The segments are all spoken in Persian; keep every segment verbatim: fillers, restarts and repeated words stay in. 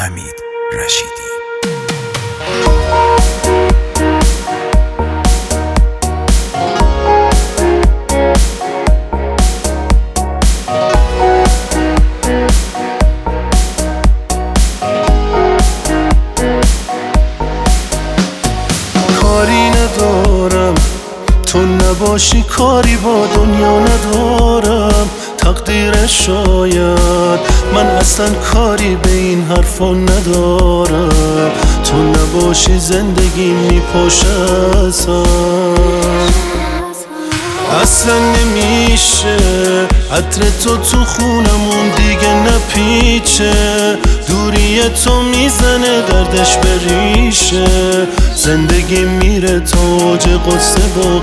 حمید رشیدی. کاری ندارم تو نباشی، کاری با دنیا ندارم. تقدیر شاید من اصلا کاری به این حرفا ندارم. تو نباشی زندگی میپاشه اصلا اصلا نمیشه. عطر تو تو خونمون دیگه نپیچه. دوری تو میزنه دردش به ریشه. زندگی میره تا اوج قصه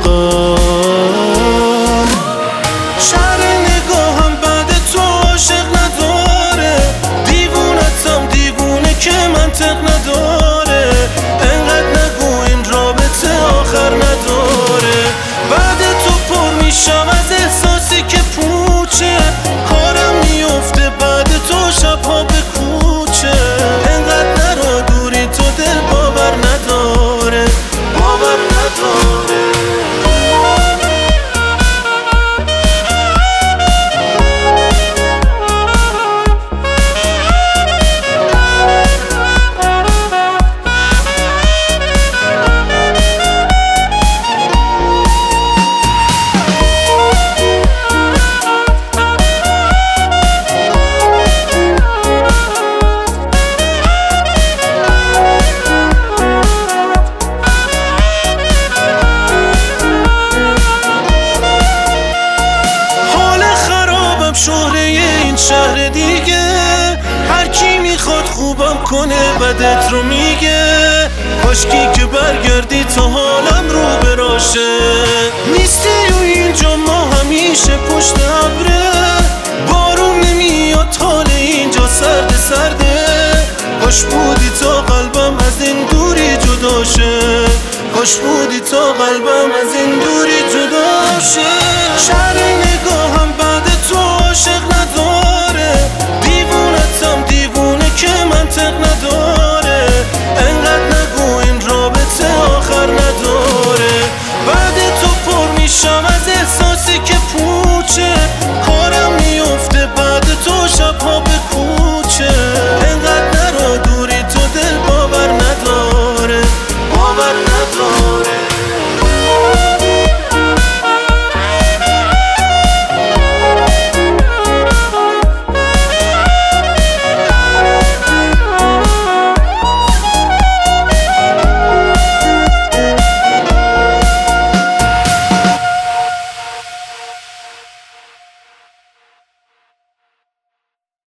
واقعا. شهر نگاهم بعد تو عاشق نداره. دیوونتم دیوونه که منطق نداره. انقدر نگو این رابطه آخر نداره. بعد تو پر میشم از احساسی که پوچه. کارم میفته بعد تو شبها به کوچه. انقدر نرا دوری تو دل باور نداره، باور نداره. شهره این شهر دیگه، هر کی میخواد خوبم کنه بدت رو میگه. کاشکی که برگردی تا حالم رو براشه. نیستی و اینجا ما همیشه پشت ابره. بارون نمیاد حال اینجا سرد سرده. کاش بودی تا قلبم از این دوری جدا شه. کاش بودی تا قلبم از این دوری جدا شه. شهر نگاهم بعد تو عاشق نداره. دیوونتم دیوونه که منطق نداره.